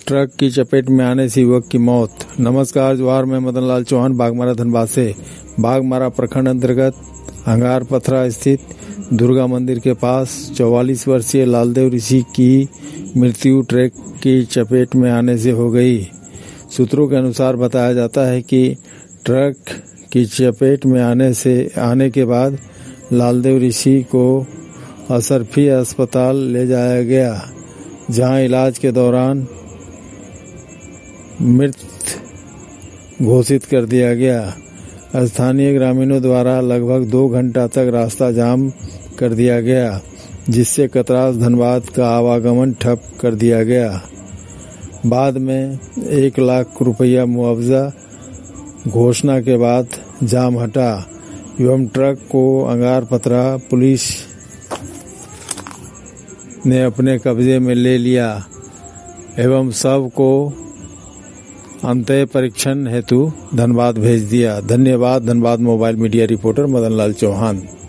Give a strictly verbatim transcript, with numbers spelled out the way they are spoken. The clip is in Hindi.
ट्रक की चपेट में आने से युवक की मौत। नमस्कार, जोहार, मैं मदन लाल चौहान बाघमारा धनबाद से। बाघमारा प्रखंड अंतर्गत अंगार पथरा स्थित दुर्गा मंदिर के पास चौवालीस वर्षीय लालदेव ऋषि की मृत्यु ट्रक की चपेट में आने से हो गई। सूत्रों के अनुसार बताया जाता है कि ट्रक की चपेट में आने से आने के बाद लालदेव ऋषि को असरफी अस्पताल ले जाया गया, जहां इलाज के दौरान मृत घोषित कर दिया गया। स्थानीय ग्रामीणों द्वारा लगभग दो घंटा तक रास्ता जाम कर दिया गया, जिससे कतरास धनबाद का आवागमन ठप कर दिया गया। बाद में एक लाख रुपया मुआवजा घोषणा के बाद जाम हटा एवं ट्रक को अंगार पथरा पुलिस ने अपने कब्जे में ले लिया एवं शव को अंतः परीक्षण हेतु धनबाद भेज दिया। धन्यवाद। Dhanbad mobile media reporter Madan Lal Chauhan.